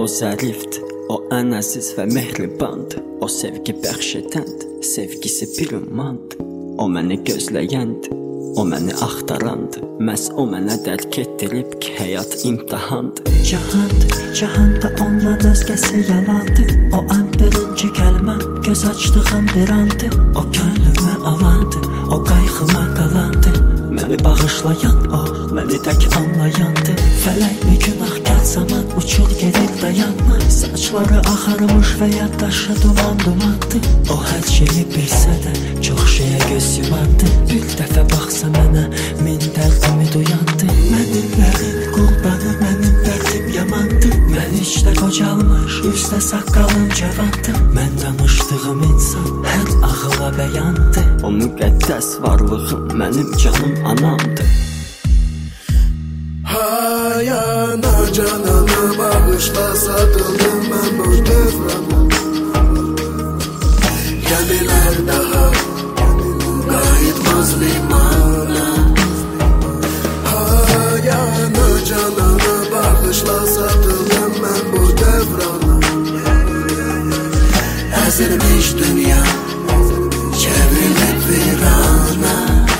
O zərifdir, o ən əziz və mehribandır. O sevgi bəxş edəndir, sevgisi bir ümmandır. O məni gözləyəndir, o məni axtarandır. Məhz o mənə dərk etdirib ki, həyat imtahandır. Cahandır, cahanda ondan özgəsi yalandır. O ən birinci kəlməm, göz açdığım bir andır. O könlümü alandır, o qayğıma qalandır. Məni bağışlayan o, məni tək anlayandır. Fələkmi günahkar zaman uçur gedir dayanmır. Saçları ağarmış və yaddaşı dumandır. O hər şeyi bilsə də çox şeyə göz yumandı. Bir dəfə baxsa mənə min dərdimi duyandı. Mənimlərin qurbanı, mənim dərdim yamandı. Mən işdə qocalmış, üstə saqqalım cavandı. Mən danışdığım insan hər ağıla bəyandı. O müqəddəs varlığım mənim canım anamdır. Hayana canını bağışla, satıldım mən bu devrana. Gəmilər daha qayıtmaz limana. Hayana canını bağışla, satıldım mən bu devrana. Əzilmiş dünya çevrilib virana.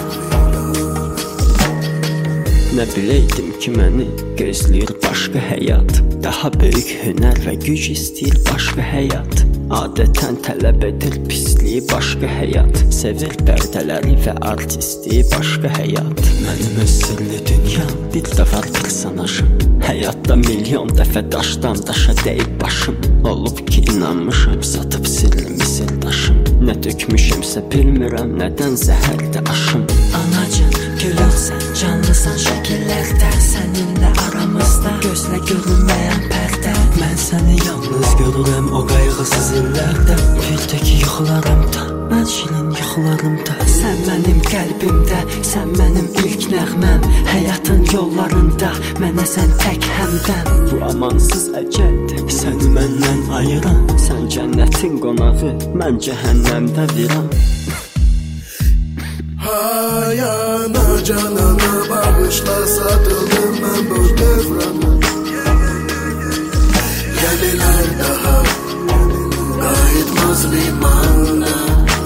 Nə biləydim ki, məni gözləyir başqa həyat. Daha böyük hünər və güc istəyir başqa həyat. Adətən tələb edir pisliyi başqa həyat. Sevir pərdələri və artistliyi başqa həyat. Mənim özsürlü dünyam Bir də var personajım. Həyatda milyon dəfə daşdan daşa dəyib başım. Olub ki, inanmışam, satıb sirrimi sirdaşım. Nə dökmüşəmsə bilmirəm, nədən zəhərdə aşım. Anacan, gülürsən, canlısan şəkillərdə. Səninlə aramızda gözlə görünməyən pərdə. Mən səni yalnız görürəm o qayğısız illərdə. Bir tək yuxularımda, mən şirin yuxularımda. Sən mənim qəlbimdə, sən mənim ilk nəğməm. Həyatın yollarında mənə sən tək həmdəm. Bu amansız əcəldir, səni məndən ayıran. Sən cənnətin qonağı, mən cəhənnəmdə viran. Hayana canını bağışla, satıldım mən bu devrana. Gəmilər daha qayıtmaz limana.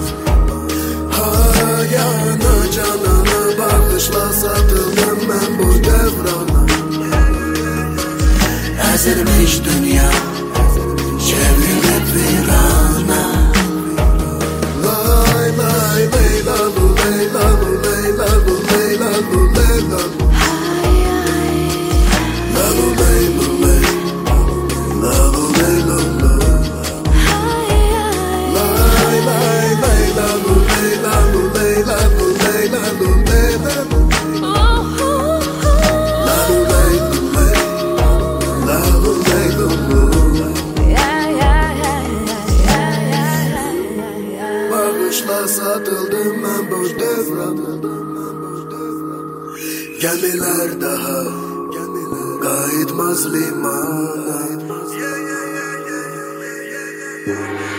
Hayana canını bağışla, satıldım mən bu devrana. Əzilmiş dünya çevrilib virana. Lay lay leylalu leylalu leylalu leylalu leylalu. Lalu leylu leylalu leylalu. Lay lay leylalu leylalu leylalu leylalu leylalu. Lalu leylu leylalu leylalu. Bağışla, satıldım mən bu devrana. Gəmilər daha qayıtmaz limana.